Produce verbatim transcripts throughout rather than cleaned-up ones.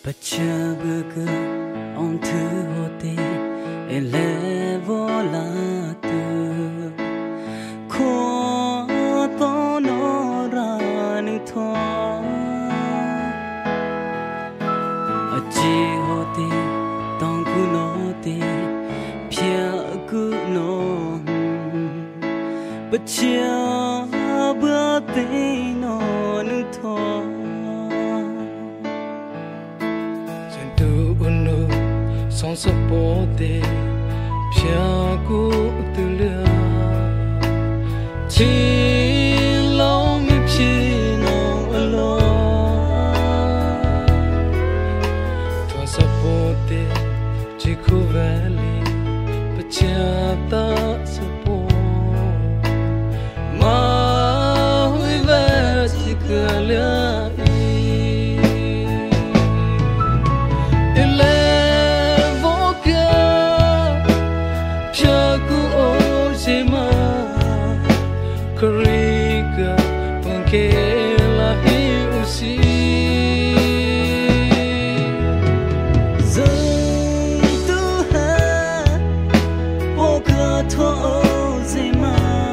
Baca buku on tu hote elevola tu ko tono rani tho aji hote tongku no te phya ku no baca bua te no nu tho Son supporte pia ku tu lea chi lo mi phi no alo to supporte chi ku valley pia ta support ma hui va chi ka lea Kuriga pangkela hiusi Zong Tuhan Boka tho zema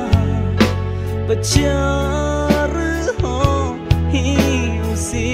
Bacaru ho hiusi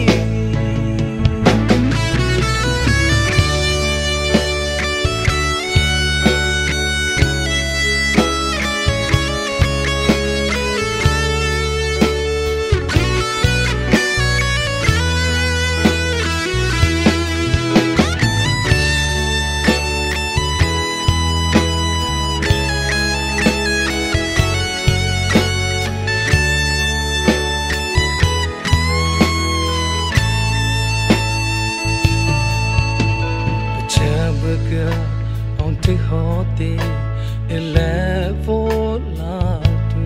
On te hote elevola tu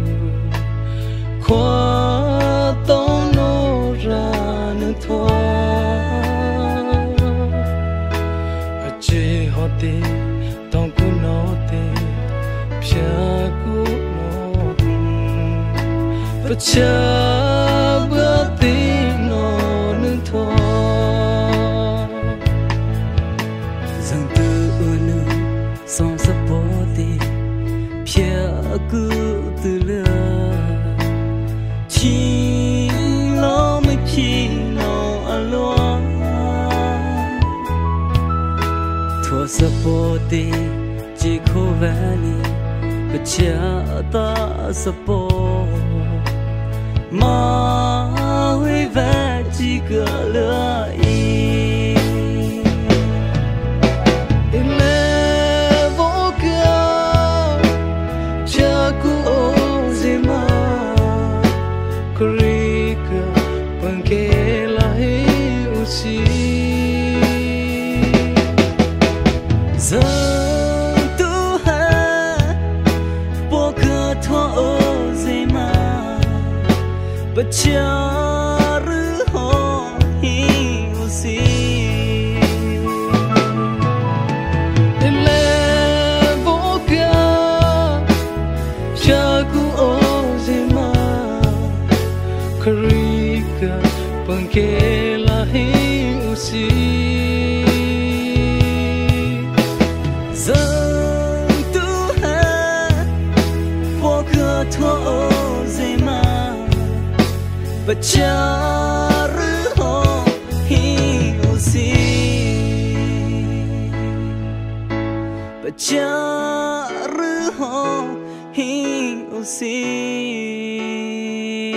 qua tono ran thwa aje hote tong ku no te phya ku no pacha ba te no nu thwa Son supporte pia ku tu lea chi lo mi phi no alo to supporte chi ko valley pia ta support ma hui va chi ka lea Kuriga pangkela hiusi Zong Tuhan Boka tho zema Bacaru ho hiusi Kuriga pangkela hiusi Zong Tuhan Boka tho zema Bacaru ho hiusi Bacaru ho hiusi